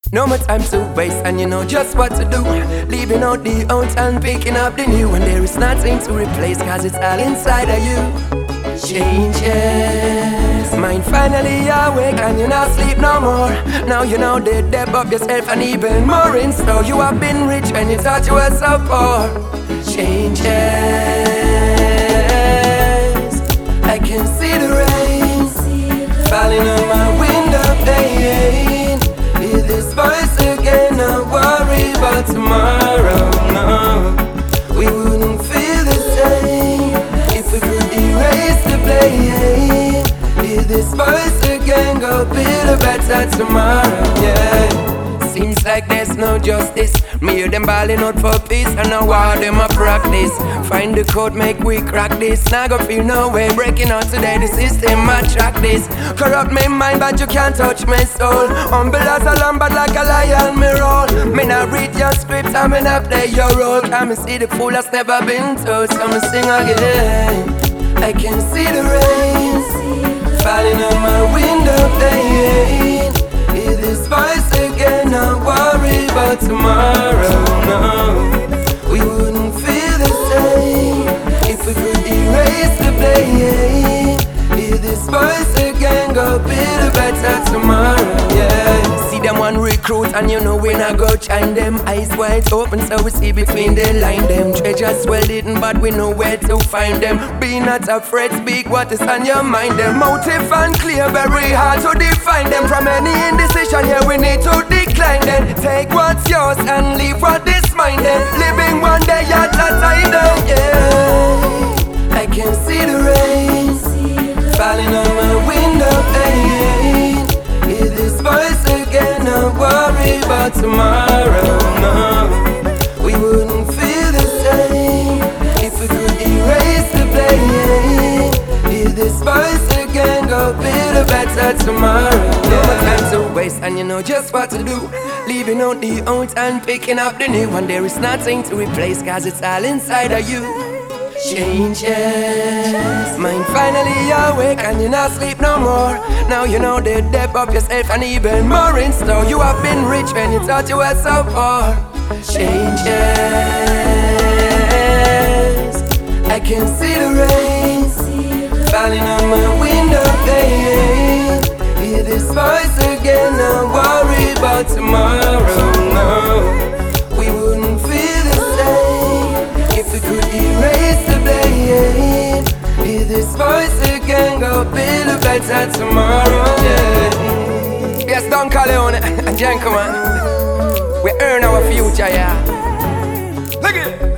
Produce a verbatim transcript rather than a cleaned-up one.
No more time to waste, and you know just what to do. Leaving out the old and picking up the new. And there is nothing to replace, cause it's all inside of you. Changes. Mind finally awake and you not sleep no more. Now you know the depth of yourself and even more in store. You have been rich when you thought you were so poor. Changes. I can see the rain falling on my window pane. Hear this voice again, not worry about tomorrow, no. We wouldn't feel the same if we could erase the blame. Hear this voice again, go build a better tomorrow, yeah. Seems like there's no justice. Me hear them balling out for peace, and now all them a practice. Find the code, make we crack this. Now go feel no way, breaking out today. The system attract this. Corrupt me mind, but you can't touch my soul. Humble as a lamb, but like a lion, me roll. Me not read your script, and me not play your role. Can me see the fool that's never been told, so me sing again. I can see the rain falling on my window pane. Hear this voice again, not worry about tomorrow, no. We wouldn't feel the same if we could erase the blame. Hear this voice again, go build a better tomorrow, yeah. See them one recruit and you know we not go chime them. Eyes wide open so we see between the line them. Treasures well hidden but we know where to find them. Be not afraid, speak what is on your mind them. Motive and clear, very hard to define them. From any indecision, yeah, we need to decline them. Take what's yours and leave what is mine them. Living one day at a time then, yeah. I can see the rain falling on my window pane. Hear this voice again, not worry about tomorrow, no. We wouldn't feel the same if we could erase the blame. Hear this voice again, go build a better tomorrow, yeah. No more time to waste and you know just what to do. Leaving out the old and picking up the new. And there is nothing to replace, cause it's all inside of you. Changes. Mind finally awake and you not sleep no more. Now you know the depth of yourself and even more in store. You have been rich when you thought you were so poor. Changes. I can see the rain falling on my window pane. Hear this voice again, not worry about tomorrow, no. We wouldn't feel the same if we could erase the blame. Hear this voice again, go build a better tomorrow, yeah. Yes, Don Corleone and Gentleman, we earn our future, yeah. Look it.